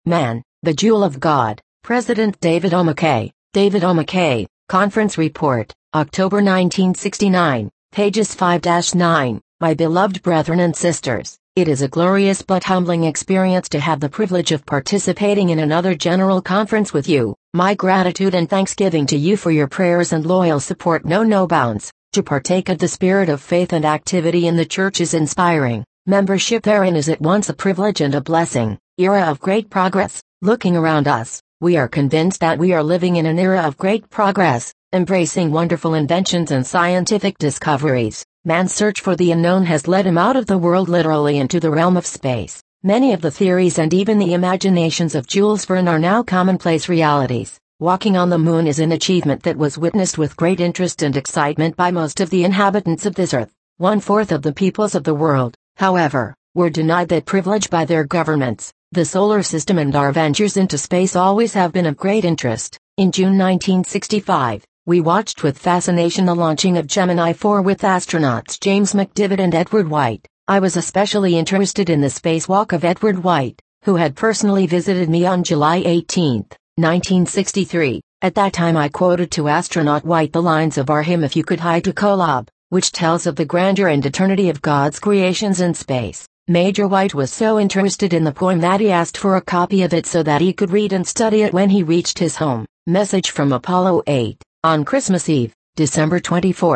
Man, the Jewel of God. President David O. McKay. David O. McKay, Conference Report, October 1969, pages 5-9. My beloved brethren and sisters, it is a glorious but humbling experience to have the privilege of participating in another general conference with you. My gratitude and thanksgiving to you for your prayers and loyal support know no bounds. To partake of the spirit of faith and activity in the church is inspiring. Membership therein is at once a privilege and a blessing. Era of great progress. Looking around us, we are convinced that we are living in an era of great progress, embracing wonderful inventions and scientific discoveries. Man's search for the unknown has led him out of the world literally into the realm of space. Many of the theories and even the imaginations of Jules Verne are now commonplace realities. Walking on the moon is an achievement that was witnessed with great interest and excitement by most of the inhabitants of this earth. 1/4 of the peoples of the world, however, were denied that privilege by their governments. The solar system and our ventures into space always have been of great interest. In June 1965, we watched with fascination the launching of Gemini 4 with astronauts James McDivitt and Edward White. I was especially interested in the spacewalk of Edward White, who had personally visited me on July 18, 1963. At that time I quoted to astronaut White the lines of our hymn If You Could Hide to Kolob, which tells of the grandeur and eternity of God's creations in space. Major White was so interested in the poem that he asked for a copy of it so that he could read and study it when he reached his home. Message from Apollo 8. On Christmas Eve, December 24,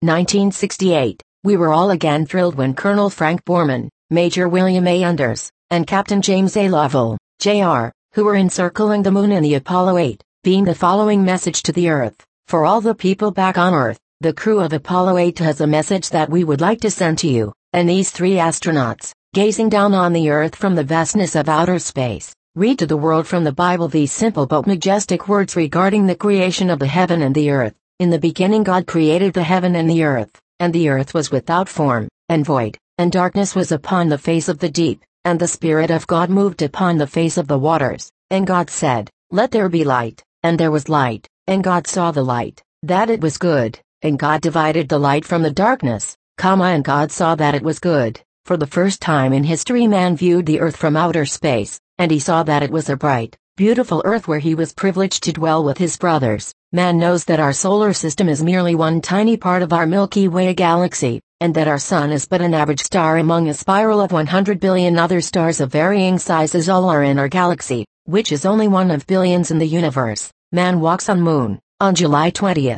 1968, we were all again thrilled when Colonel Frank Borman, Major William A. Anders, and Captain James A. Lovell, Jr., who were encircling the moon in the Apollo 8, beamed the following message to the Earth. For all the people back on Earth, the crew of Apollo 8 has a message that we would like to send to you, and these 3 astronauts, gazing down on the Earth from the vastness of outer space, read to the world from the Bible these simple but majestic words regarding the creation of the heaven and the earth. In the beginning God created the heaven and the earth was without form, and void, and darkness was upon the face of the deep, and the Spirit of God moved upon the face of the waters. And God said, Let there be light, and there was light, and God saw the light, that it was good, and God divided the light from the darkness, and God saw that it was good. For the first time in history man viewed the earth from outer space, and he saw that it was a bright, beautiful earth where he was privileged to dwell with his brothers. Man knows that our solar system is merely one tiny part of our Milky Way galaxy, and that our sun is but an average star among a spiral of 100 billion other stars of varying sizes all are in our galaxy, which is only one of billions in the universe. Man walks on moon. On July 20,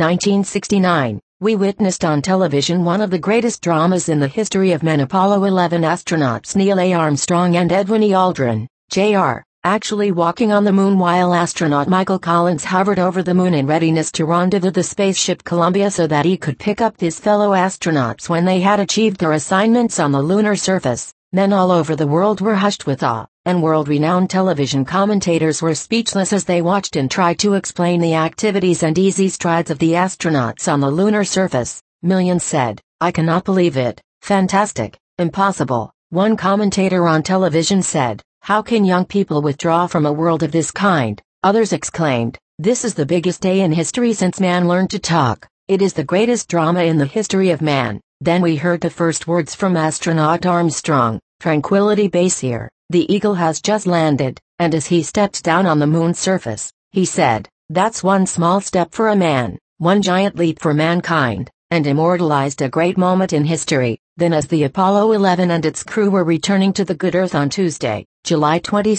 1969. We witnessed on television one of the greatest dramas in the history of men. Apollo 11 astronauts Neil A. Armstrong and Edwin E. Aldrin, Jr., actually walking on the moon while astronaut Michael Collins hovered over the moon in readiness to rendezvous the spaceship Columbia so that he could pick up his fellow astronauts when they had achieved their assignments on the lunar surface. Men all over the world were hushed with awe, and world-renowned television commentators were speechless as they watched and tried to explain the activities and easy strides of the astronauts on the lunar surface. Millions said, I cannot believe it, fantastic, impossible. One commentator on television said, how can young people withdraw from a world of this kind? Others exclaimed, this is the biggest day in history since man learned to talk. It is the greatest drama in the history of man. Then we heard the first words from astronaut Armstrong. Tranquility Base here. The Eagle has just landed, and as he stepped down on the moon's surface, he said, that's one small step for a man, one giant leap for mankind, and immortalized a great moment in history. Then as the Apollo 11 and its crew were returning to the good Earth on Tuesday, July 22,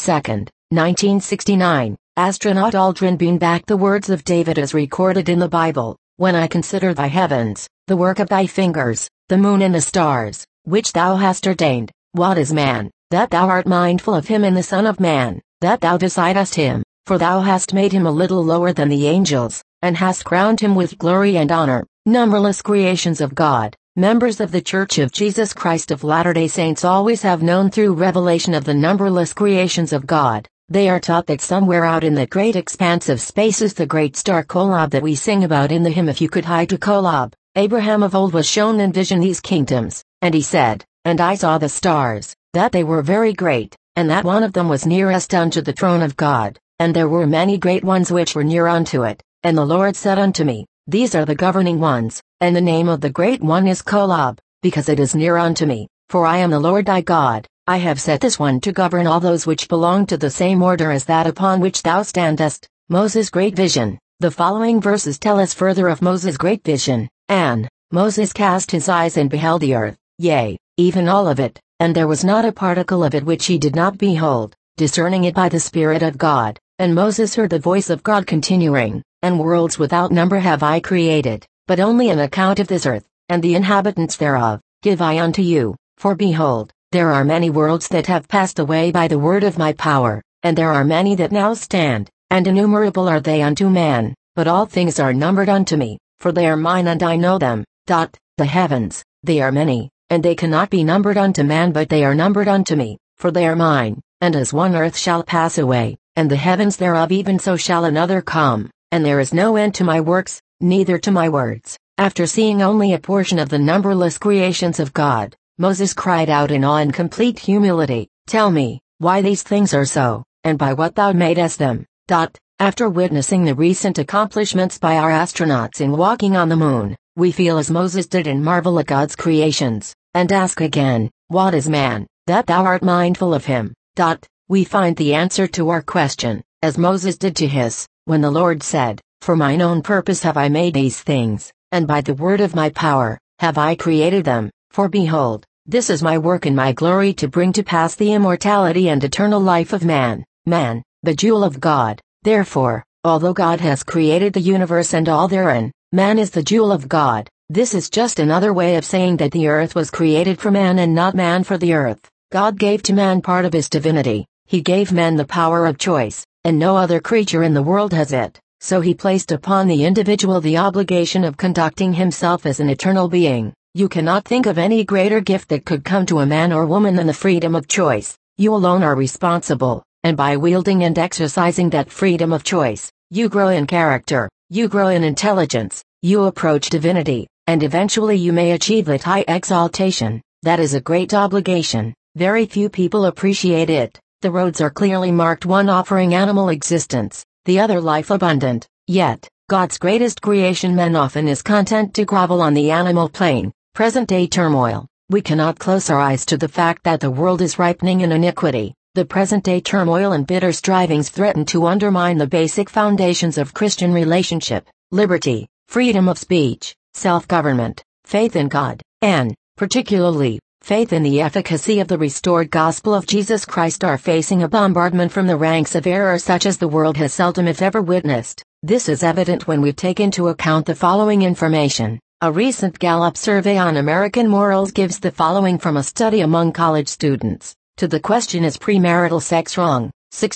1969, astronaut Aldrin beamed back the words of David as recorded in the Bible, when I consider thy heavens, the work of thy fingers, the moon and the stars, which thou hast ordained. What is man, that thou art mindful of him, and the Son of Man, that thou decidest him? For thou hast made him a little lower than the angels, and hast crowned him with glory and honor. Numberless creations of God, members of the Church of Jesus Christ of Latter-day Saints always have known through revelation of the numberless creations of God. They are taught that somewhere out in the great expanse of space is the great star Kolob that we sing about in the hymn If You Could Hide to Kolob. Abraham of old was shown in vision these kingdoms, and he said, And I saw the stars, that they were very great, and that one of them was nearest unto the throne of God, and there were many great ones which were near unto it. And the Lord said unto me, These are the governing ones, and the name of the great one is Kolob, because it is near unto me, for I am the Lord thy God, I have set this one to govern all those which belong to the same order as that upon which thou standest. Moses' great vision. The following verses tell us further of Moses' great vision. And Moses cast his eyes and beheld the earth, yea, even all of it, and there was not a particle of it which he did not behold, discerning it by the Spirit of God. And Moses heard the voice of God continuing, and worlds without number have I created, but only an account of this earth, and the inhabitants thereof, give I unto you. For behold, there are many worlds that have passed away by the word of my power, and there are many that now stand, and innumerable are they unto man, but all things are numbered unto me, for they are mine and I know them. The heavens, they are many, and they cannot be numbered unto man, but they are numbered unto me, for they are mine, and as one earth shall pass away, and the heavens thereof, even so shall another come, and there is no end to my works, neither to my words. After seeing only a portion of the numberless creations of God, Moses cried out in awe and complete humility, Tell me, why these things are so, and by what thou madest them. After witnessing the recent accomplishments by our astronauts in walking on the moon, we feel as Moses did and marvel at God's creations, and ask again, What is man, that thou art mindful of him? We find the answer to our question, as Moses did to his, when the Lord said, For mine own purpose have I made these things, and by the word of my power, have I created them. For behold, this is my work and my glory, to bring to pass the immortality and eternal life of man, the jewel of God. Therefore, although God has created the universe and all therein, man is the jewel of God. This is just another way of saying that the earth was created for man and not man for the earth. God gave to man part of his divinity. He gave men the power of choice, and no other creature in the world has it. So he placed upon the individual the obligation of conducting himself as an eternal being. You cannot think of any greater gift that could come to a man or woman than the freedom of choice. You alone are responsible, and by wielding and exercising that freedom of choice, you grow in character, you grow in intelligence, you approach divinity, and eventually you may achieve that high exaltation. That is a great obligation. Very few people appreciate it. The roads are clearly marked, one offering animal existence, the other life abundant. Yet, God's greatest creation, man, often is content to grovel on the animal plane. Present-day turmoil. We cannot close our eyes to the fact that the world is ripening in iniquity. The present-day turmoil and bitter strivings threaten to undermine the basic foundations of Christian relationship, liberty, freedom of speech, self-government, faith in God, and, particularly, faith in the efficacy of the restored gospel of Jesus Christ are facing a bombardment from the ranks of error such as the world has seldom if ever witnessed. This is evident when we take into account the following information. A recent Gallup survey on American morals gives the following from a study among college students. To the question, Is premarital sex wrong?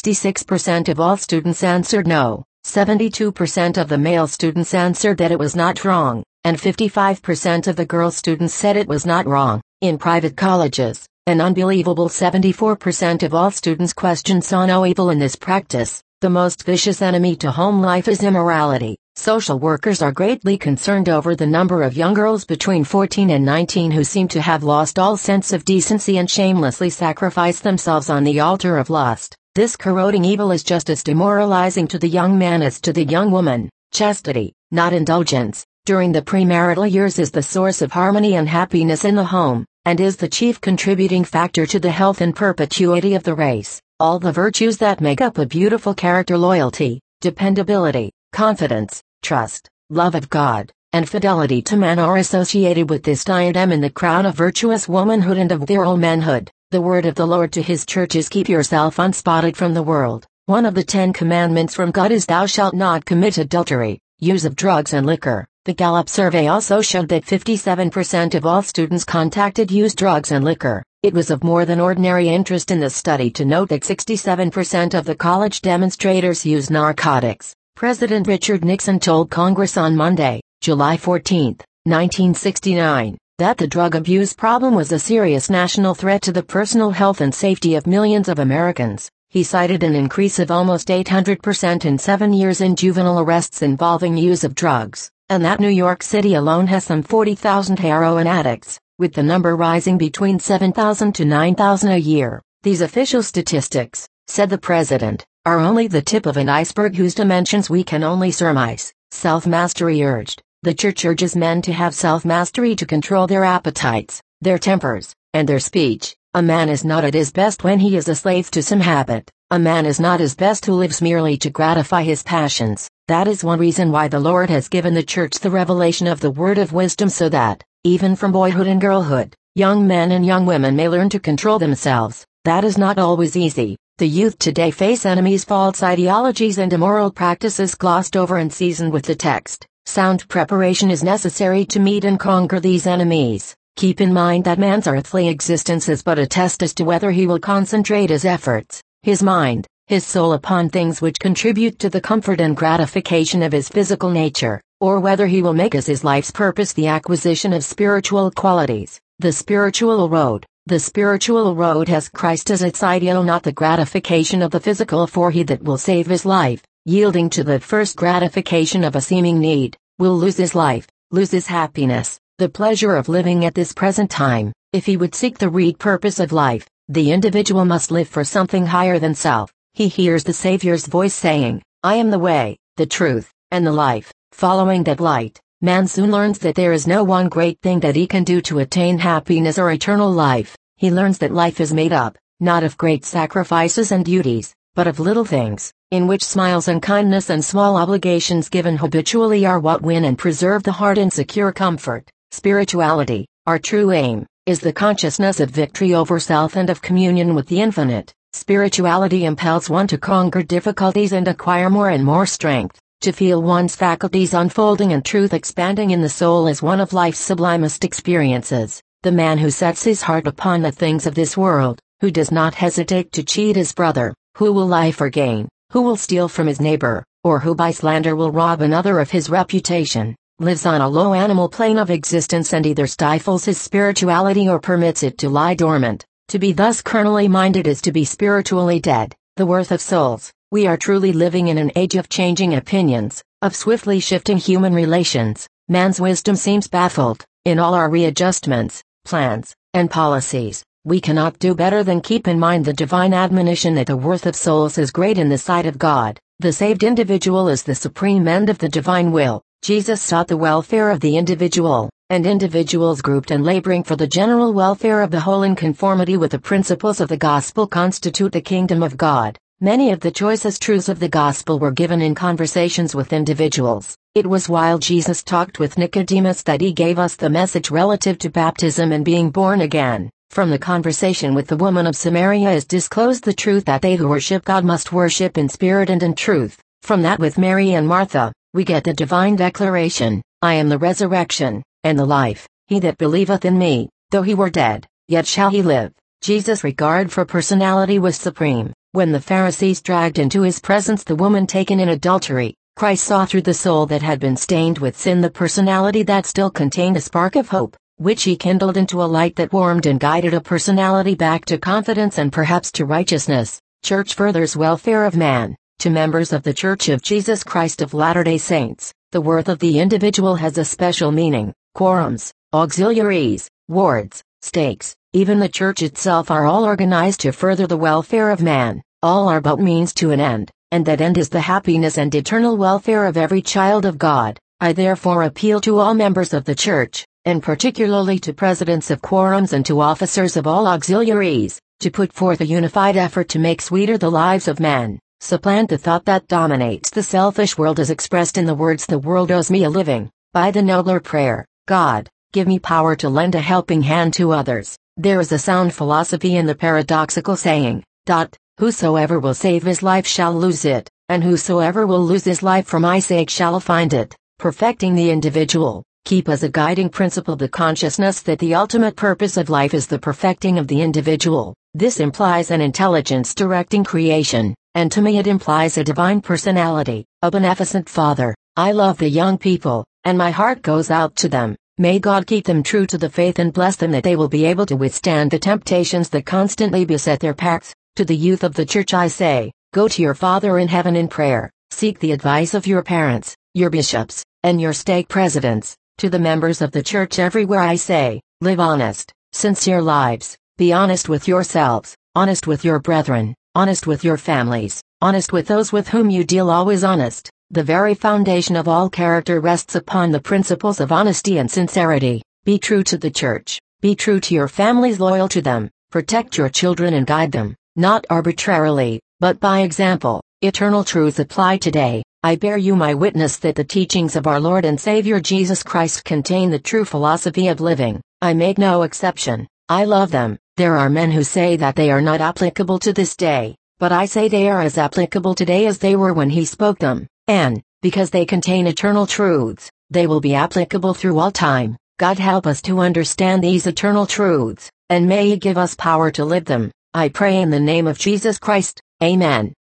66% of all students answered no, 72% of the male students answered that it was not wrong, and 55% of the girl students said it was not wrong. In private colleges, an unbelievable 74% of all students questioned saw no evil in this practice. The most vicious enemy to home life is immorality. Social workers are greatly concerned over the number of young girls between 14 and 19 who seem to have lost all sense of decency and shamelessly sacrifice themselves on the altar of lust. This corroding evil is just as demoralizing to the young man as to the young woman. Chastity, not indulgence, during the premarital years is the source of harmony and happiness in the home, and is the chief contributing factor to the health and perpetuity of the race. All the virtues that make up a beautiful character, loyalty, dependability, confidence, trust, love of God, and fidelity to man are associated with this diadem in the crown of virtuous womanhood and of virile manhood. The word of the Lord to his church is, keep yourself unspotted from the world. One of the 10 commandments from God is, thou shalt not commit adultery. Use of drugs and liquor. The Gallup survey also showed that 57% of all students contacted used drugs and liquor. It was of more than ordinary interest in the study to note that 67% of the college demonstrators used narcotics. President Richard Nixon told Congress on Monday, July 14, 1969, that the drug abuse problem was a serious national threat to the personal health and safety of millions of Americans. He cited an increase of almost 800% in 7 years in juvenile arrests involving use of drugs, and that New York City alone has some 40,000 heroin addicts, with the number rising between 7,000 to 9,000 a year. These official statistics, said the president, are only the tip of an iceberg whose dimensions we can only surmise. Self-mastery urged. The church urges men to have self-mastery to control their appetites, their tempers, and their speech. A man is not at his best when he is a slave to some habit. A man is not his best who lives merely to gratify his passions. That is one reason why the Lord has given the church the revelation of the word of wisdom, so that, even from boyhood and girlhood, young men and young women may learn to control themselves. That is not always easy. The youth today face enemies, false ideologies and immoral practices glossed over and seasoned with the text. Sound preparation is necessary to meet and conquer these enemies. Keep in mind that man's earthly existence is but a test as to whether he will concentrate his efforts, his mind, his soul upon things which contribute to the comfort and gratification of his physical nature, or whether he will make as his life's purpose the acquisition of spiritual qualities. The spiritual road. The spiritual road has Christ as its ideal, not the gratification of the physical, for he that will save his life, yielding to the first gratification of a seeming need, will lose his life, lose his happiness, the pleasure of living at this present time. If he would seek the real purpose of life, the individual must live for something higher than self. He hears the Savior's voice saying, "I am the way, the truth, and the life." Following that light, man soon learns that there is no one great thing that he can do to attain happiness or eternal life. He learns that life is made up, not of great sacrifices and duties, but of little things, in which smiles and kindness and small obligations given habitually are what win and preserve the heart in secure comfort. Spirituality, our true aim, is the consciousness of victory over self and of communion with the infinite. Spirituality impels one to conquer difficulties and acquire more and more strength, to feel one's faculties unfolding and truth expanding in the soul as one of life's sublimest experiences. The man who sets his heart upon the things of this world, who does not hesitate to cheat his brother, who will lie for gain, who will steal from his neighbor, or who by slander will rob another of his reputation, lives on a low animal plane of existence and either stifles his spirituality or permits it to lie dormant. To be thus carnally minded is to be spiritually dead. The worth of souls. We are truly living in an age of changing opinions, of swiftly shifting human relations. Man's wisdom seems baffled. In all our readjustments, plans, and policies, we cannot do better than keep in mind the divine admonition that the worth of souls is great in the sight of God. The saved individual is the supreme end of the divine will. Jesus sought the welfare of the individual, and individuals grouped and laboring for the general welfare of the whole in conformity with the principles of the gospel constitute the kingdom of God. Many of the choicest truths of the gospel were given in conversations with individuals. It was while Jesus talked with Nicodemus that he gave us the message relative to baptism and being born again. From the conversation with the woman of Samaria is disclosed the truth that they who worship God must worship in spirit and in truth. From that with Mary and Martha, we get the divine declaration, "I am the resurrection, and the life. He that believeth in me, though he were dead, yet shall he live." Jesus' regard for personality was supreme. When the Pharisees dragged into his presence the woman taken in adultery, Christ saw through the soul that had been stained with sin the personality that still contained a spark of hope, which he kindled into a light that warmed and guided a personality back to confidence and perhaps to righteousness. Church furthers welfare of man. To members of the Church of Jesus Christ of Latter-day Saints, the worth of the individual has a special meaning. Quorums, auxiliaries, wards, stakes, even the church itself are all organized to further the welfare of man. All are but means to an end, and that end is the happiness and eternal welfare of every child of God. I therefore appeal to all members of the church, and particularly to presidents of quorums and to officers of all auxiliaries, to put forth a unified effort to make sweeter the lives of men. Supplant the thought that dominates the selfish world as expressed in the words "the world owes me a living," by the nobler prayer, "God, give me power to lend a helping hand to others." There is a sound philosophy in the paradoxical saying, "Whosoever will save his life shall lose it, and whosoever will lose his life for my sake shall find it." Perfecting the individual. Keep as a guiding principle the consciousness that the ultimate purpose of life is the perfecting of the individual. This implies an intelligence directing creation, and to me it implies a divine personality, a beneficent Father. I love the young people, and my heart goes out to them. May God keep them true to the faith and bless them that they will be able to withstand the temptations that constantly beset their paths. To the youth of the church I say, go to your Father in heaven in prayer. Seek the advice of your parents, your bishops, and your stake presidents. To the members of the church everywhere I say, live honest, sincere lives. Be honest with yourselves, honest with your brethren, honest with your families, honest with those with whom you deal, always honest. The very foundation of all character rests upon the principles of honesty and sincerity. Be true to the church. Be true to your families, loyal to them. Protect your children and guide them, not arbitrarily, but by example. Eternal truths apply today. I bear you my witness that the teachings of our Lord and Savior Jesus Christ contain the true philosophy of living. I make no exception. I love them. There are men who say that they are not applicable to this day, but I say they are as applicable today as they were when he spoke them, and, because they contain eternal truths, they will be applicable through all time. God help us to understand these eternal truths, and may he give us power to live them. I pray in the name of Jesus Christ. Amen.